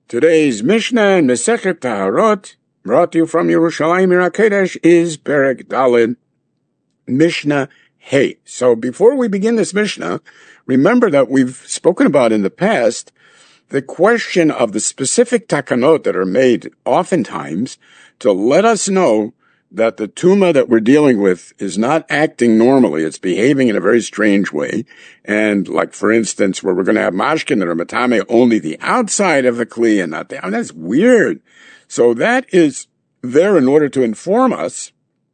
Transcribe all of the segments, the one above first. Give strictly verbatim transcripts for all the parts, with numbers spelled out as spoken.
Today's Mishnah in Masechet Taharot, brought to you from Yerushalayim Ir HaKodesh, is Perek Daled, Mishnah Hey. So before we begin this Mishnah, remember that we've spoken about in the past the question of the specific takanot that are made oftentimes to let us know that the tumah that we're dealing with is not acting normally. It's behaving in a very strange way. And like, for instance, where we're going to have mashkin that are matame only the outside of the kli and not the, I mean, that's weird. So that is there in order to inform us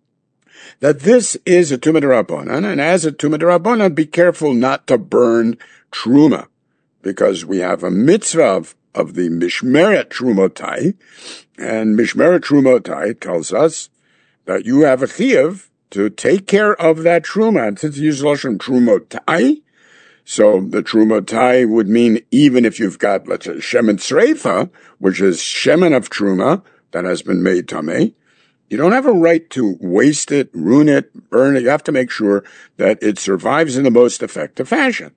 that this is a tumah d'Rabbanan, and as a tumah d'Rabbanan, be careful not to burn truma, because we have a mitzvah of, of the mishmeret trumotai, and mishmeret trumotai tells us that you have a chiyuv to take care of that truma. And since you use lashon trumotai, so the trumotai would mean even if you've got, let's say, shemen sreifa, which is shemen of truma that has been made tameh, you don't have a right to waste it, ruin it, burn it. You have to make sure that it survives in the most effective fashion.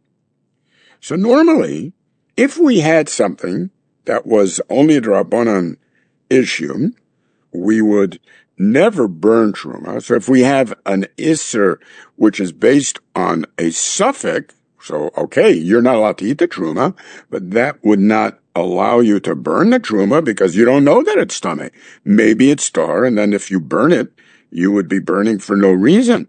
So normally, if we had something that was only a d'Rabbanan issue, we would never burn truma. So if we have an isser which is based on a suffix, so okay, you're not allowed to eat the truma, but that would not allow you to burn the truma because you don't know that it's tummy. Maybe it's tar, and then if you burn it, you would be burning for no reason.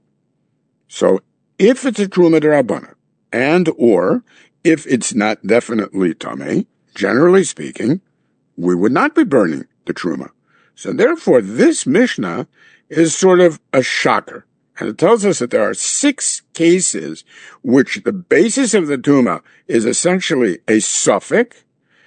So if it's a truma d'Rabbanan, and or if it's not definitely tummy, generally speaking, we would not be burning the truma. So therefore, this Mishnah is sort of a shocker. And it tells us that there are six cases which the basis of the tumah is essentially a suffix,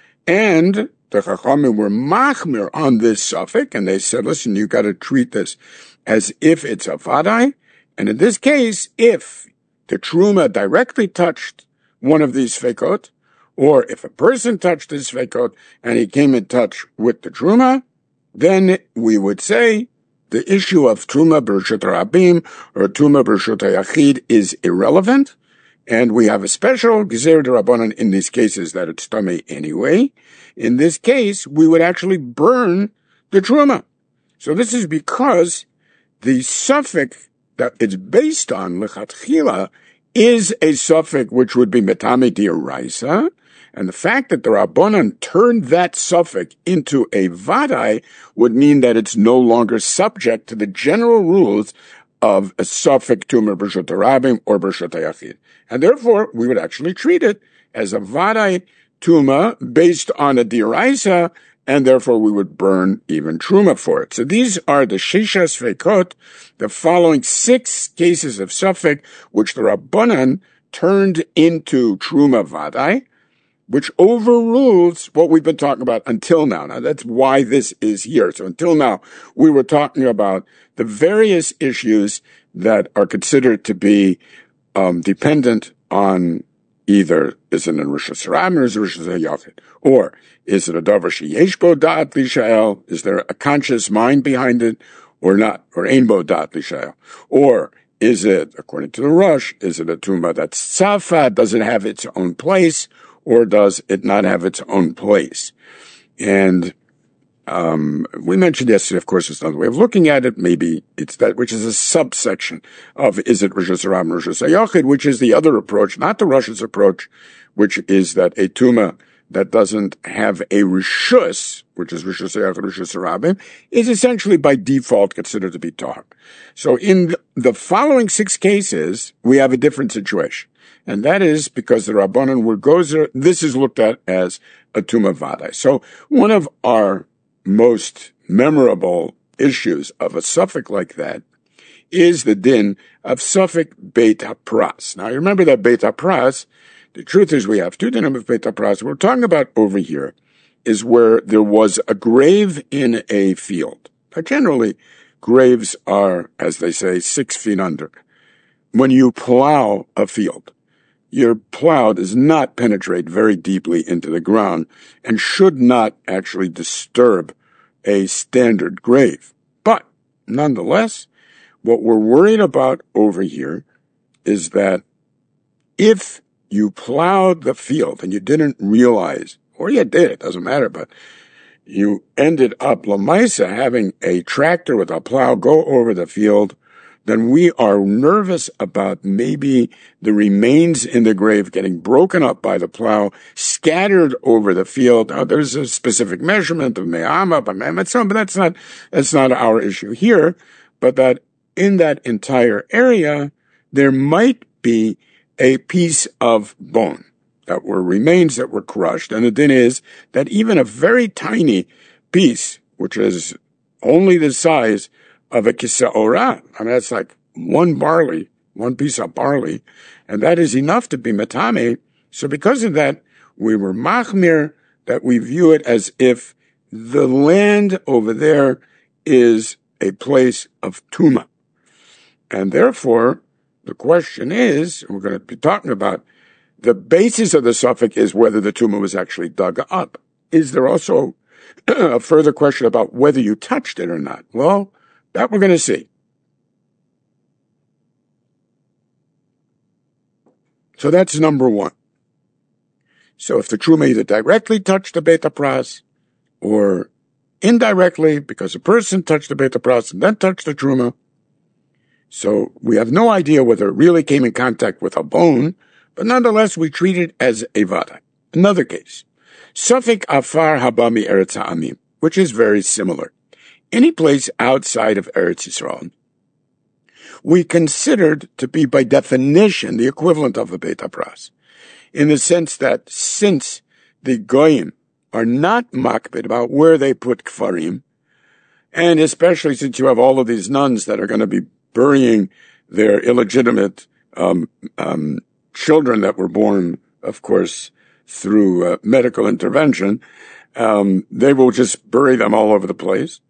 and the Chachamim were machmir on this suffix, and they said, listen, you got to treat this as if it's a vadai. And in this case, if the truma directly touched one of these fekot, or if a person touched this fekot and he came in touch with the truma, then we would say the issue of Truma B'Reshut Rabim or Truma B'Reshut Yachid is irrelevant, and we have a special Gezer d'Rabbanan in these cases that it's tummy anyway. In this case, we would actually burn the Truma. So this is because the suffix that it's based on, Lechatchila, is a suffix which would be Metame D'Oraisa, and the fact that the Rabbanan turned that suffix into a vadai would mean that it's no longer subject to the general rules of a suffix tumah b'reshut rabim or b'reshut yachid. And therefore, we would actually treat it as a vadai tumah based on a d'oraisa, and therefore we would burn even truma for it. So these are the sheshas fekot, the following six cases of suffix which the Rabbanan turned into truma vadai, which overrules what we've been talking about until now. Now, that's why this is here. So until now, we were talking about the various issues that are considered to be um, dependent on either is it a Rishus Rabim or is it a Rishus Yachid, or is it a davar sheyesh bo da'at l'shael? Is there a conscious mind behind it or not? Or ein bo da'at l'shael? Or is it, according to the Rush, is it a tumah that's tzafat? Does it have its own place? Or does it not have its own place? And um, we mentioned yesterday, of course, it's another way of looking at it. Maybe it's that which is a subsection of is it Rishus Rabim or Rishus Yachid, which is the other approach, not the Rush's approach, which is that a tumah that doesn't have a Rishus, which is Rishus Yachid, Rishus Rabim, is essentially by default considered to be tahor. So in the following six cases, we have a different situation. And that is because the Rabbanan were gozer, this is looked at as a tumah vadai. So one of our most memorable issues of a suffix like that is the din of suffix beit hapras. Now you remember that beit hapras, the truth is we have two dinim of beit hapras. What we're talking about over here is where there was a grave in a field. Now generally, graves are, as they say, six feet under. When you plow a field, your plow does not penetrate very deeply into the ground and should not actually disturb a standard grave. But nonetheless, what we're worried about over here is that if you plowed the field and you didn't realize or you did, it doesn't matter, but you ended up, Lamaisa, having a tractor with a plow go over the field, then we are nervous about maybe the remains in the grave getting broken up by the plow, scattered over the field. Now, there's a specific measurement of me'ama, but that's not, that's not our issue here, but that in that entire area, there might be a piece of bone that were remains that were crushed. And the thing is that even a very tiny piece, which is only the size of a kisa'orah, I mean, that's like one barley, one piece of barley, and that is enough to be metame. So because of that, we were machmir, that we view it as if the land over there is a place of tuma. And therefore, the question is, we're going to be talking about, the basis of the suffix is whether the tumah was actually dug up. Is there also a further question about whether you touched it or not? Well, that we're going to see. So that's number one. So if the truma either directly touched the Beit HaPras or indirectly, because a person touched the Beit HaPras and then touched the truma, so we have no idea whether it really came in contact with a bone, but nonetheless we treat it as a vada. Another case, Safek Afar Habami Eretz Ha'amim, which is very similar. Any place outside of Eretz Yisrael, we considered to be by definition the equivalent of a Beit HaPras, in the sense that since the Goyim are not makbid about where they put Kfarim, and especially since you have all of these nuns that are going to be burying their illegitimate um, um, children that were born, of course, through uh, medical intervention, um, they will just bury them all over the place.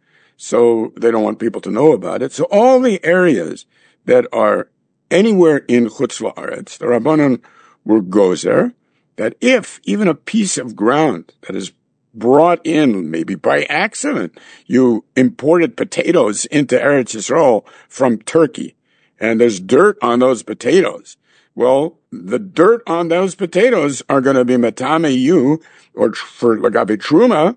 So they don't want people to know about it. So all the areas that are anywhere in Chutz La'aretz, the Rabbanan were gozer, that if even a piece of ground that is brought in, maybe by accident, you imported potatoes into Eretz Yisrael from Turkey, and there's dirt on those potatoes. Well, the dirt on those potatoes are going to be matame you, or for Lagabe Truma,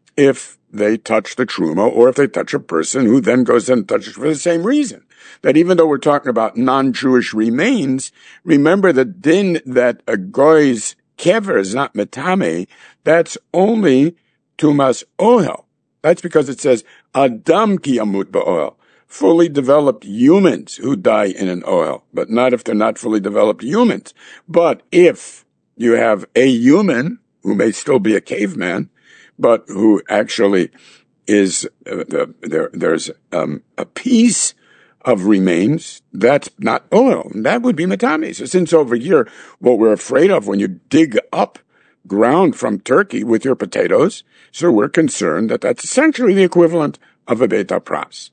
if they touch the Truma, or if they touch a person who then goes and touches for the same reason. That even though we're talking about non-Jewish remains, remember the din that a goy's kever is not metame, that's only tumas ohel. That's because it says adam ki yamut ba'ohel, fully developed humans who die in an ohel, but not if they're not fully developed humans. But if you have a human who may still be a caveman, but who actually is uh, the, there, there's um, a piece of remains that's not oil, that would be matame. So since over here, what we're afraid of when you dig up ground from Turkey with your potatoes, so we're concerned that that's essentially the equivalent of a Beit HaPras.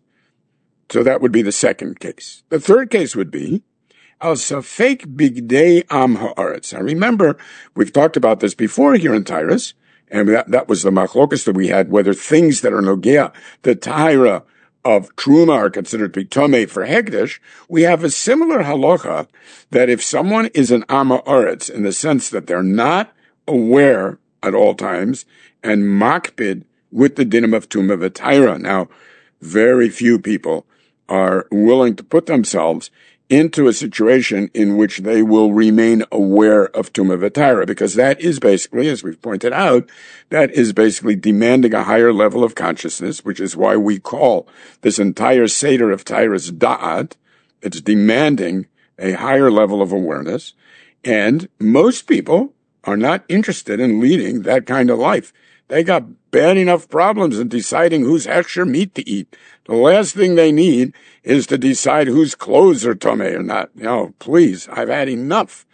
So that would be the second case. The third case would be al safek bigdei am haaretz. Now remember, we've talked about this before here in Tyrus, and that, that was the machlokas that we had, whether things that are nogea, the tahira of truma, are considered to be tomei for hekdesh. We have a similar halacha that if someone is an am haaretz, in the sense that they're not aware at all times and makpid with the dinim of tumah v'tayra. Now, very few people are willing to put themselves into a situation in which they will remain aware of tumah v'tayra, because that is basically, as we've pointed out, that is basically demanding a higher level of consciousness, which is why we call this entire Seder of Tyrus da'at. It's demanding a higher level of awareness, and most people are not interested in leading that kind of life. They got bad enough problems in deciding whose hechsher meat to eat. The last thing they need is to decide whose clothes are tomei or not. You know, please, I've had enough.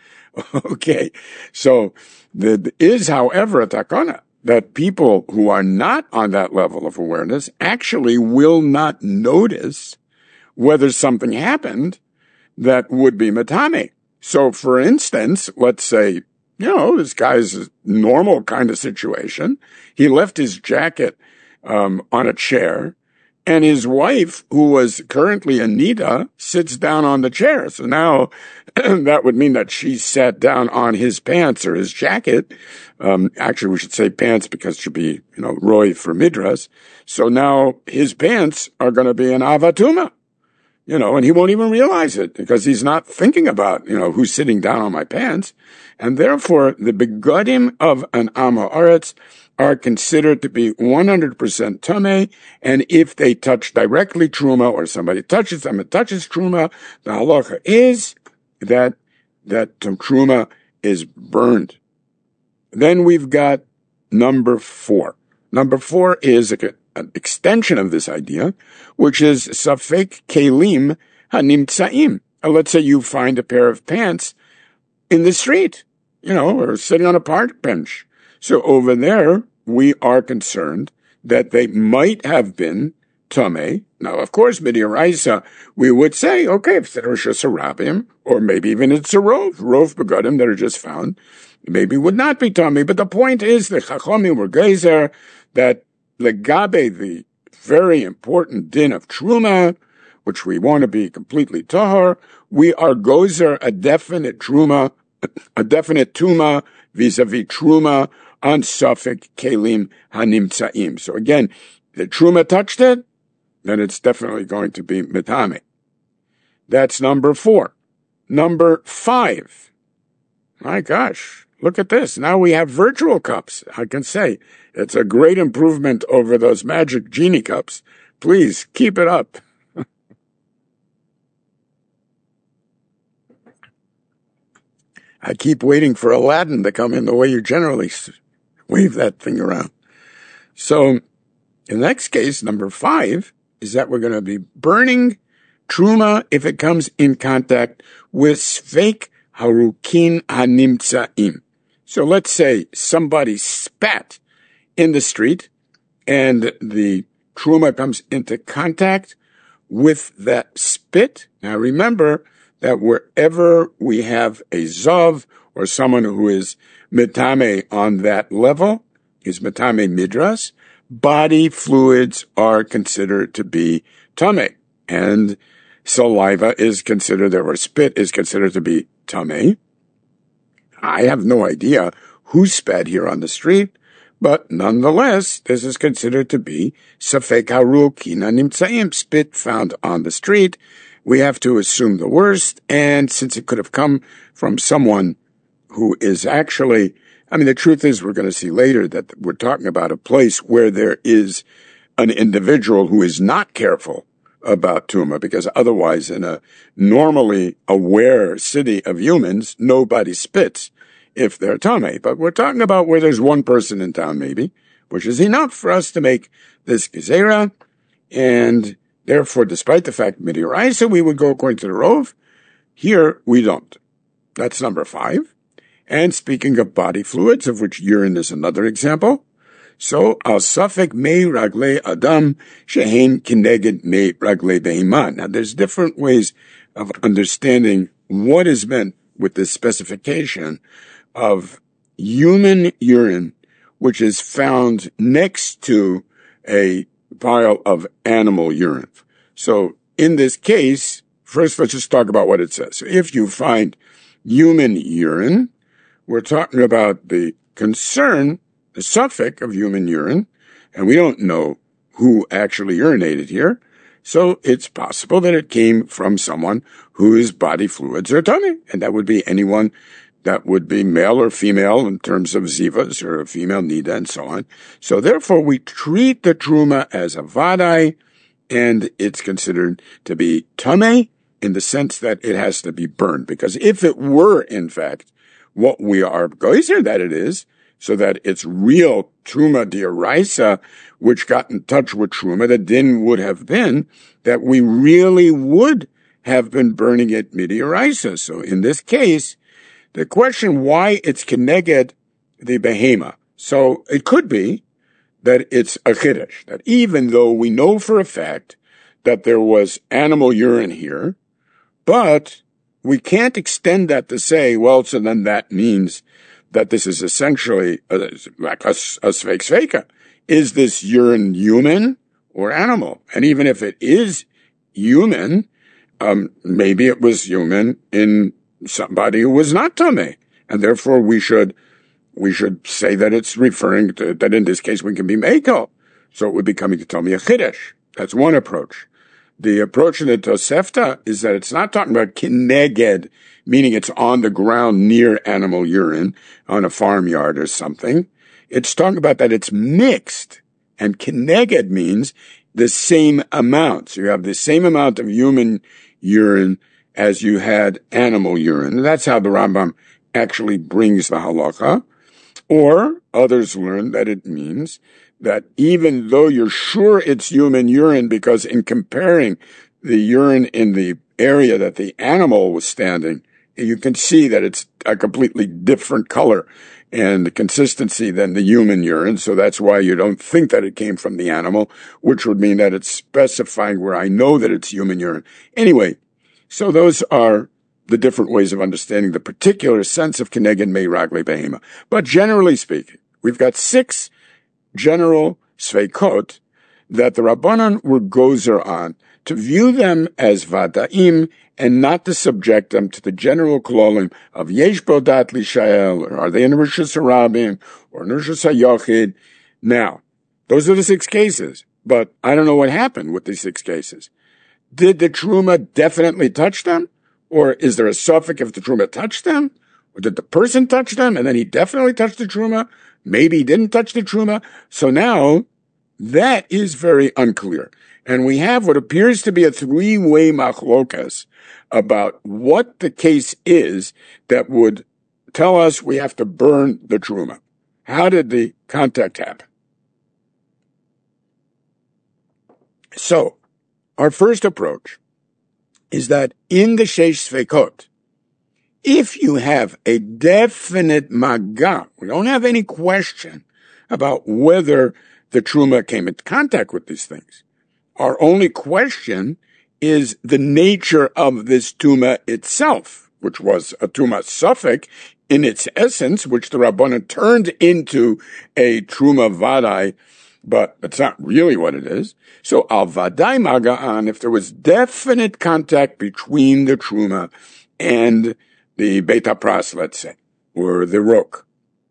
Okay. So there is, however, a takana that people who are not on that level of awareness actually will not notice whether something happened that would be matame. So, for instance, let's say, you know, this guy's a normal kind of situation. He left his jacket um, on a chair, and his wife, who was currently Anita, sits down on the chair. So now that would mean that she sat down on his pants or his jacket. Um, actually, we should say pants because it should be, you know, Roy for Midras. So now his pants are going to be an Avatuma, you know, and he won't even realize it because he's not thinking about, you know, who's sitting down on my pants. And therefore, the begodim of an Amoritz are considered to be one hundred percent tamei, and if they touch directly truma or somebody touches them, it touches truma, the halacha is that that truma is burned. Then we've got number four. Number four is a, an extension of this idea, which is safek kelim hanimtsaim. Let's say you find a pair of pants in the street, you know, or sitting on a park bench. So over there, we are concerned that they might have been tamei. Now, of course, midiraisa, we would say, okay, if it's just a rabbim, or maybe even it's a rov, rov begodim that are just found, maybe would not be tamei. But the point is, the chachamim were geyser that legabe, the very important din of truma, which we want to be completely tahar, we are gozer a definite truma, a definite tuma vis-a-vis truma on safek kelim hanimtsaim. So again, the truma touched it, then it's definitely going to be metame. That's number four. Number five. My gosh, look at this. Now we have virtual cups. I can say it's a great improvement over those magic genie cups. Please keep it up. I keep waiting for Aladdin to come in the way you generally wave that thing around. So in the next case, number five, is that we're going to be burning truma if it comes in contact with sfeik harukin hanimtsaim. So let's say somebody spat in the street and the truma comes into contact with that spit. Now remember that wherever we have a zav or someone who is metame on that level, is metame midras, body fluids are considered to be tamei, and saliva is considered, or spit is considered to be tamei. I have no idea who spat here on the street, but nonetheless, this is considered to be safek harukin hanimtsaim, spit found on the street. We have to assume the worst, and since it could have come from someone who is actually, I mean, the truth is we're going to see later that we're talking about a place where there is an individual who is not careful about Tuma, because otherwise in a normally aware city of humans, nobody spits if they're Tamei. But we're talking about where there's one person in town maybe, which is enough for us to make this gezerah, and therefore, despite the fact midiraisa we would go according to the rov, here we don't. That's number five. And speaking of body fluids, of which urine is another example, so al safek mei ragle adam shehen kineged mei ragle behiman. Now, there's different ways of understanding what is meant with this specification of human urine, which is found next to a pile of animal urine. So in this case, first let's just talk about what it says. So if you find human urine, we're talking about the concern, the suffix of human urine, and we don't know who actually urinated here. So it's possible that it came from someone whose body fluids are tummy, and that would be anyone that would be male or female in terms of zivas or a female nida and so on. So therefore we treat the truma as a vadai, and it's considered to be tamei in the sense that it has to be burned. Because if it were, in fact, what we are geyser that it is, so that it's real truma d'oraisa, which got in touch with truma, the din would have been that we really would have been burning it midioraisa. So in this case, the question why it's keneged the behema. So it could be that it's a chiddush, that even though we know for a fact that there was animal urine here, but we can't extend that to say, well, so then that means that this is essentially a, like a, a sveik sveika. Is this urine human or animal. And even if it is human, um, maybe it was human in somebody who was not tameh. And therefore we should, we should say that it's referring to, that in this case we can be mekel. So it would be coming to tell me a chiddush. That's one approach. The approach in the Tosefta is that it's not talking about kineged, meaning it's on the ground near animal urine on a farmyard or something. It's talking about that it's mixed, and kineged means the same amount. So you have the same amount of human urine as you had animal urine. And that's how the Rambam actually brings the halacha. Or others learn that it means that even though you're sure it's human urine, because in comparing the urine in the area that the animal was standing, you can see that it's a completely different color and consistency than the human urine. So that's why you don't think that it came from the animal, which would mean that it's specifying where I know that it's human urine. Anyway, so those are the different ways of understanding the particular sense of Keneged Mei Ragli Behema. But generally speaking, we've got six general sveikot that the Rabbanan were gozer on, to view them as vadaim and not to subject them to the general klolim of yesh bo dat lishael, or are they in Rishus Harabim, or in Rishus HaYochid. Now, those are the six cases, but I don't know what happened with these six cases. Did the truma definitely touch them? Or is there a suffix if the truma touched them? Or did the person touch them and then he definitely touched the truma? Maybe he didn't touch the truma. So now that is very unclear. And we have what appears to be a three-way machlokas about what the case is that would tell us we have to burn the truma. How did the contact happen? So, our first approach is that in the Sheish Sveikot, if you have a definite maga, we don't have any question about whether the truma came into contact with these things. Our only question is the nature of this tuma itself, which was a tuma suffix in its essence, which the Rabbanan turned into a truma vadai, but it's not really what it is. So al vadai maga'an, if there was definite contact between the truma and the Beit HaPras, let's say, or the rok,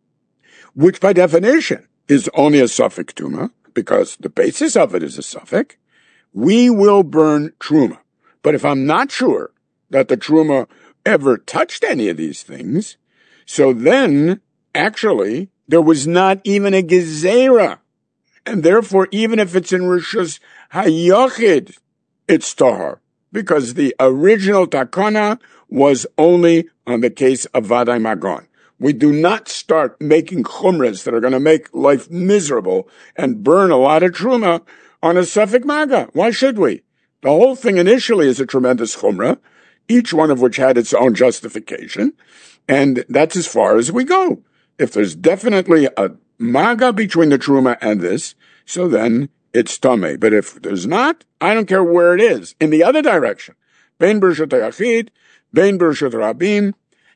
which by definition is only a suffix tuma, because the basis of it is a suffix, we will burn truma. But if I'm not sure that the truma ever touched any of these things, so then actually there was not even a gezerah. And therefore, even if it's in Rishus HaYochid, it's tahar, because the original takana was only on the case of Vadai Magon. We do not start making chumras that are going to make life miserable and burn a lot of truma on a suffix maga. Why should we? The whole thing initially is a tremendous chumrah, each one of which had its own justification, and that's as far as we go. If there's definitely a maga between the truma and this, so then it's tameh. But if there's not, I don't care where it is. In the other direction, bein b'rishut hayachid, bein b'rishut rabim,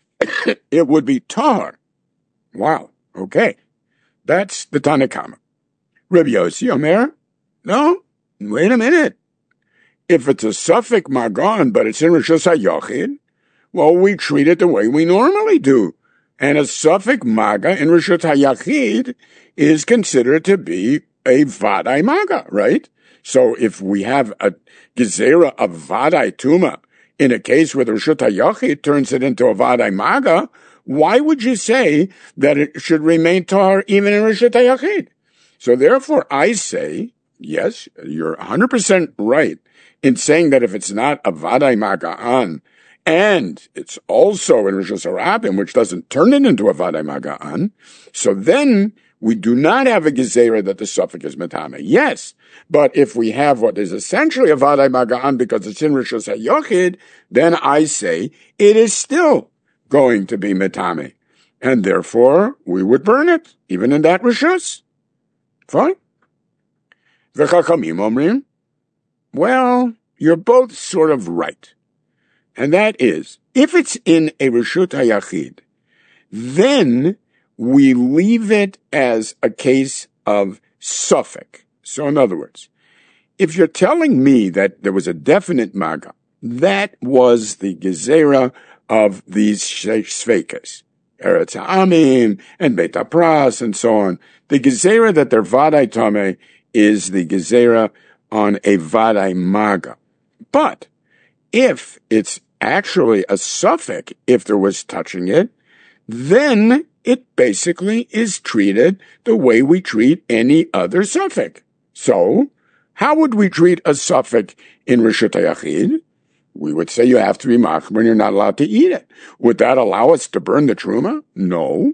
it would be tahar. Wow. Okay. That's the Tanakama. Rabbi Yossi Omer, no, wait a minute. If it's a suffix magon, but it's in Rishus HaYochid, well, we treat it the way we normally do. And a suffix maga in Rishus HaYochid is considered to be a vadai maga, right? So if we have a gezerah of vadai tuma in a case where the Rishus HaYochid turns it into a vadai maga, why would you say that it should remain tahar even in Rishus HaYochid? So therefore I say, yes, you're one hundred percent right in saying that if it's not a vadai maga'an, and it's also in Rishus Harabim, which doesn't turn it into a vadai maga'an, so then we do not have a gezerah that the suffix is metame. Yes, but if we have what is essentially a vadai maga'an because it's in Rishus HaYochid, then I say it is still going to be metame, and therefore we would burn it, even in that Rishus. Fine. V'chachamim omrim, well, you're both sort of right. And that is, if it's in a Rishut HaYachid, then we leave it as a case of suffix. So in other words, if you're telling me that there was a definite maga, that was the gezerah of these sveikas, Eretz Ha'amim and Beit HaPras and so on. The gezerah that they're vadai tameh is the gezerah on a vadai maga. But if it's actually a suffix, if there was touching it, then it basically is treated the way we treat any other suffix. So, how would we treat a suffix in Reshut HaYachid? We would say you have to be machmer when you're not allowed to eat it. Would that allow us to burn the truma? No.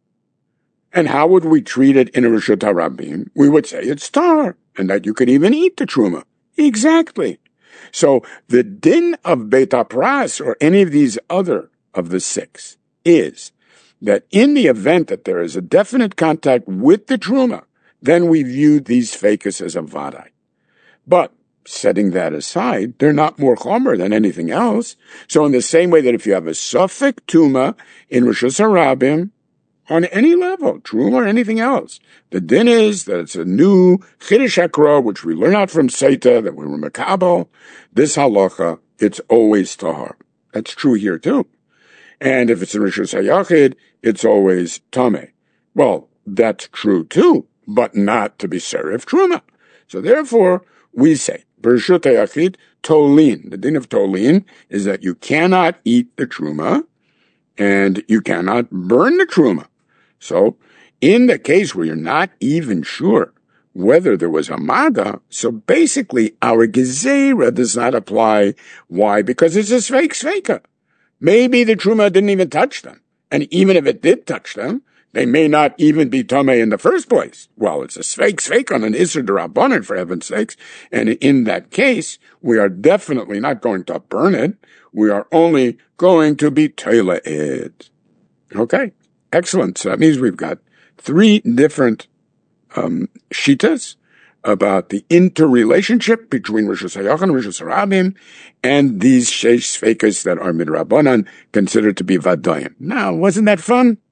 And how would we treat it in a Reshut HaRabim? We would say it's tar, and that you could even eat the truma. Exactly. So the din of Beit HaPras or any of these other of the six is that in the event that there is a definite contact with the truma, then we view these fekas as a vadai. But setting that aside, they're not more chomer than anything else. So in the same way that if you have a suffix tuma in Reshus HaRabim, on any level, truma or anything else, the din is that it's a new Chiddush HaKra, which we learn out from Seita, that we were Makabel. This halacha, it's always tahar. That's true here too. And if it's in Reshus HaYachid, it's always tameh. Well, that's true too, but not to be serif truma. So therefore, we say, Reshut HaYachid, tolin. The din of tolin is that you cannot eat the truma, and you cannot burn the truma. So, in the case where you're not even sure whether there was a maga, so basically our gezerah does not apply. Why? Because it's a sveik sveika. Maybe the truma didn't even touch them. And even if it did touch them, they may not even be tameh in the first place. Well, it's a sveik sveik on an Isser D'Rabbanan, for heaven's sakes. And in that case, we are definitely not going to burn it. We are only going to be teila it. Okay, excellent. So that means we've got three different um, shitas about the interrelationship between Reshus HaYachid and Reshus HaRabim, and these sheish fekas that are midrabanan considered to be vadayim. Now, wasn't that fun?